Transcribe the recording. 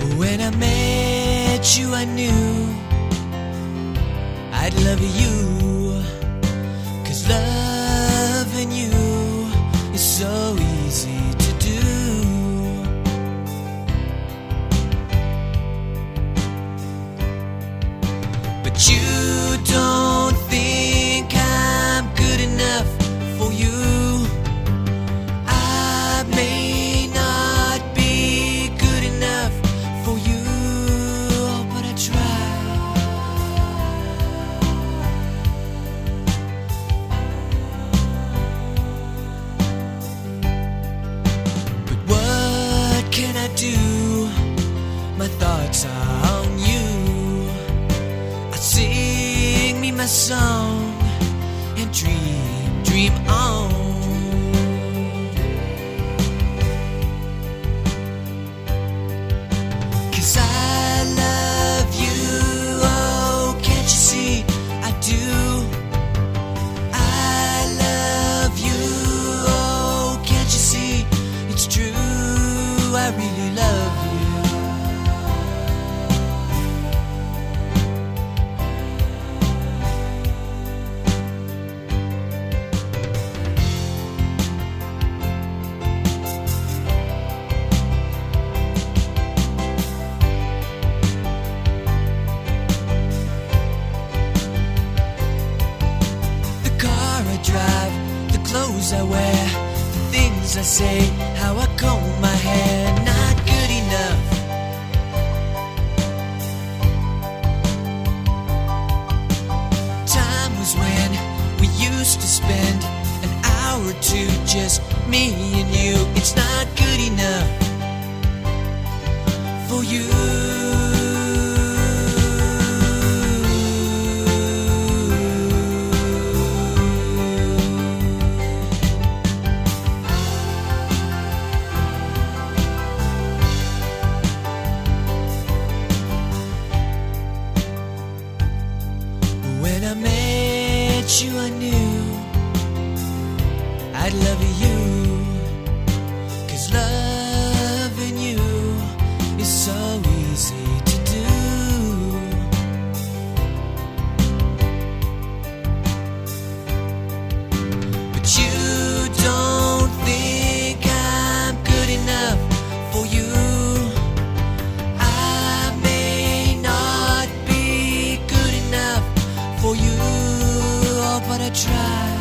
When I met you, I knew I'd love you, 'cause loving you is so easy to do. But you don't think I'm good enough for you. I may not be good enough for you, but I try. But what can I do? My thoughts are on you. I sing me my song and dream on. 'Cause I love you, oh, can't you see I do? I love you, oh, can't you see it's true? I really love you. Drive, the clothes I wear, the things I say, how I comb my hair, not good enough. Time was when we used to spend an hour or two, just me and you. It's not good enough for you. When I met you, I knew I'd love you, 'cause loving you is so easy to do. But you don't think I'm good enough for you. I may not be good enough for you, oh, but I try.